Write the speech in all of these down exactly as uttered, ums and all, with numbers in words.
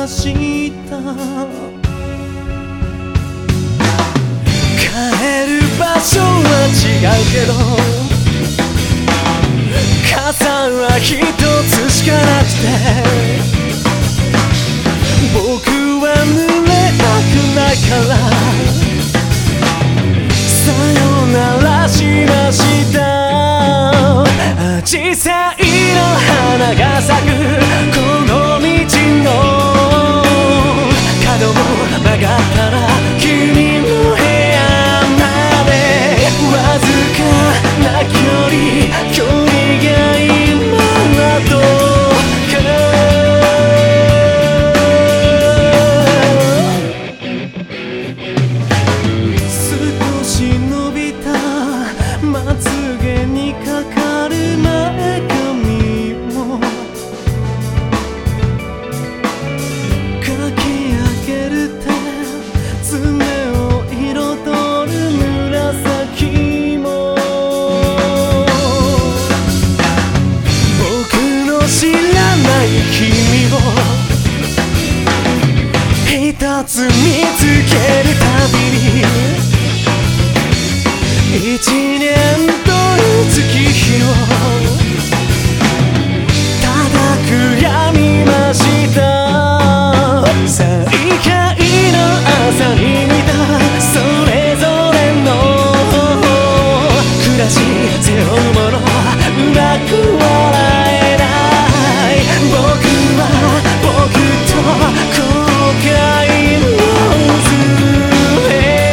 ました。帰る場所は違うけど傘は一つしかなくて僕は濡れたくないからさよならしました。小さいの花が咲くこの道の角を曲がったら君の部屋までわずかな距離距離が今どうか少し伸びたまつげにかかる前髪もかき上げる手爪を彩る紫も僕の知らない君を一つ見つけるたびに一年と月日をただ悔やみました。再会の朝に見たそれぞれの暮らし背負うものうまく笑えない僕は僕と後悔のズレ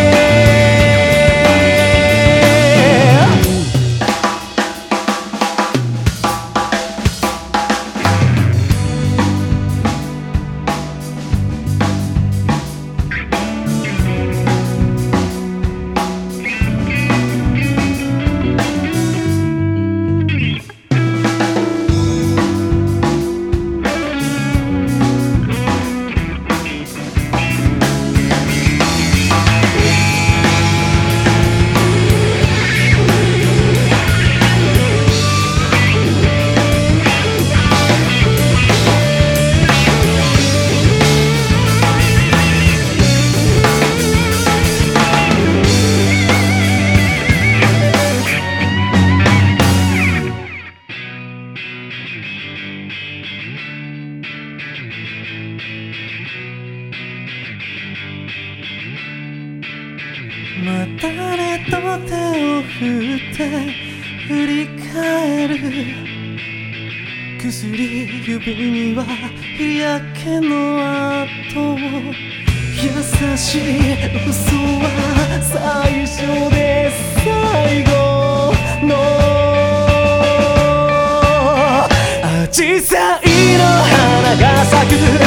またねと手を振って振り返る薬指には日焼けの跡優しい嘘は最初で最後の小さいの花が咲く